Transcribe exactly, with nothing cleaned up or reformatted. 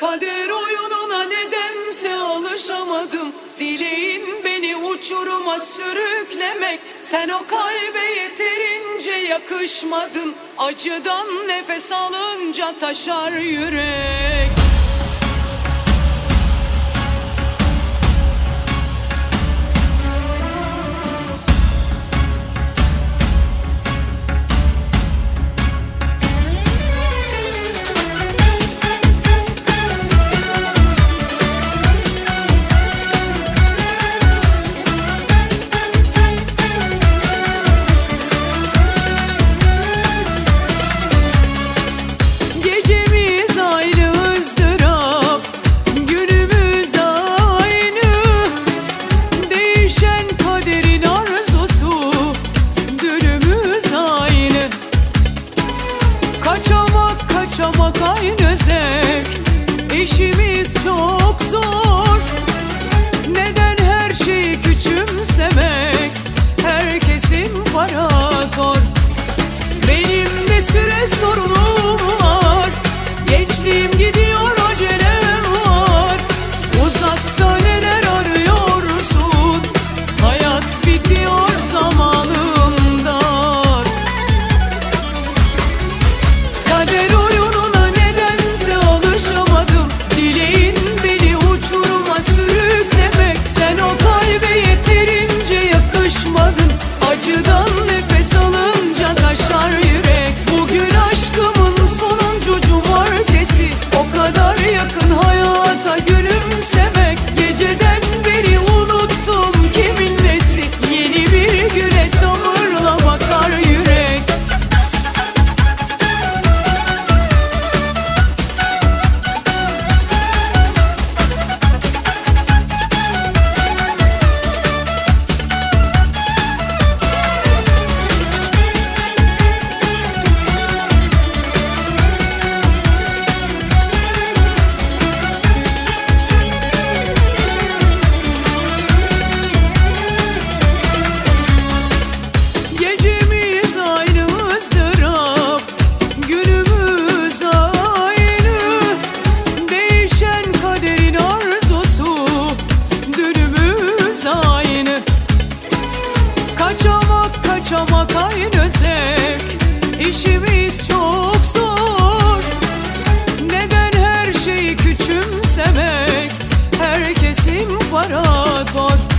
Kader oyununa nedense alışamadım. Dileğin beni uçuruma sürüklemek. Sen o kalbe yeterince yakışmadın. Acıdan nefes alınca taşar yürek. Kaçamak aynı zevk, işimiz çok zor. Neden her şeyi küçümsemek? Herkesin parator. Benim de süre sorunum var. Gençliğim gidiyor, acelem var. Uzakta neler arıyorsun? Hayat bitiyor, zamanım dar. Kader acıdan nefes alınca taşar yürek. Bugün aşkımın sonuncu cumartesi. O kadar yakın hayata gülümsemek. Geceden beri unuttum kimin nesi. Yeni bir güne sabırla bakar yürek. Kaçamak aynı zevk, işimiz çok zor. Neden her şeyi küçümsemek? Herkesin parator.